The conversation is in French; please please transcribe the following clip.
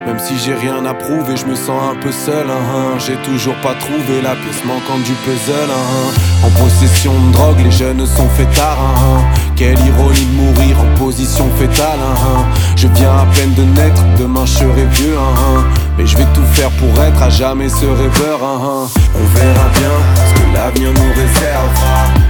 Même si j'ai rien à prouver, je me sens un peu seul, J'ai toujours pas trouvé la pièce manquante du puzzle, En possession de drogue, les jeunes sont fêtards, Quelle ironie de mourir en position fétale, Je viens à peine de naître, demain je serai vieux, Mais je vais tout faire pour être à jamais ce rêveur, On verra bien ce que l'avenir nous réserve.